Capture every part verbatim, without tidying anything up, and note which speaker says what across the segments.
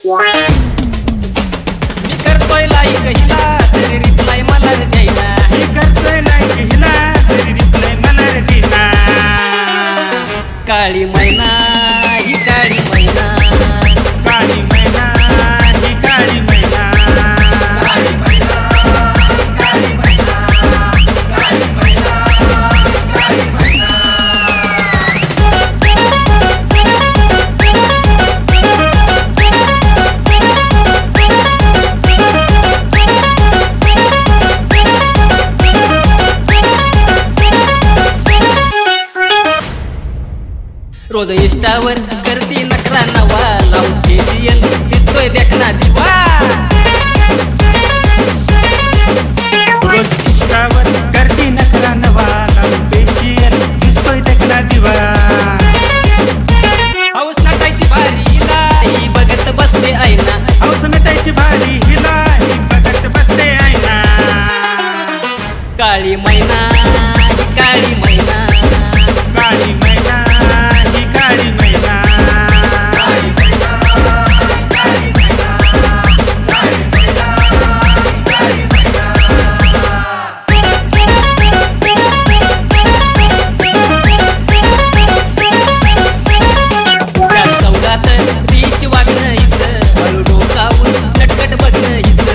Speaker 1: मी करतोय लाईक हिला तरी रिप्लाय मला द्यायला
Speaker 2: मी करतोय लाईक हिला तरी रिप्लाय मला देईना
Speaker 1: काळी मैना ही काळी मैना
Speaker 2: काळी मैना ही काळी मैना
Speaker 1: काळी मैना काळी मैना काळी मैना काळी मैना रोज इंस्टावर करती नकरा नवा लावून फेशियल दिसतोय देखना दिवा
Speaker 2: रोज इंस्टावर करती नखरा नवा लावून फेशियल दिसतोय देखना दिवा
Speaker 1: हौस नटायची बारी हिला ही बघत बसते आईना
Speaker 2: हौस नटायची भारी हिला ही बघत बसते आईना
Speaker 1: काळी मैना ही काळी मैना
Speaker 2: काळी मैना ही काळी मैना
Speaker 1: काळी मैना काळी मैना काळी मैना काळी मैना त्या चौघात रीच वागणं हिचं हळू डोकावून नटकट बघणं हिचं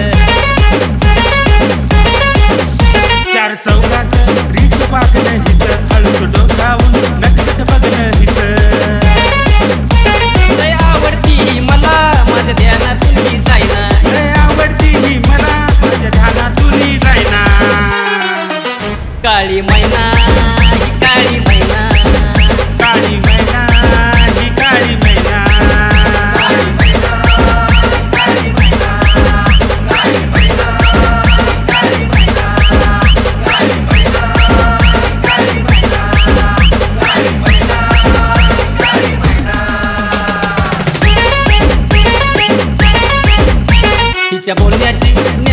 Speaker 2: चार चौकात रीच वागणं हिचं हळूच डोकावून नटकट बघणं हिचं
Speaker 1: लय आवडती ही मला माझ्या ध्यानातून ही जाईना
Speaker 2: लय आवडती ही मला माझ्या ध्यानातून जाईना
Speaker 1: काळी मैना ही काळी मैना
Speaker 2: काळी मैना ही काळी मैना
Speaker 1: काळी मैना काळी मैना काळी मैना काळी मैना काळी मैना काळी मैना काळी मैना काळी मैना हिच्या बोलण्याची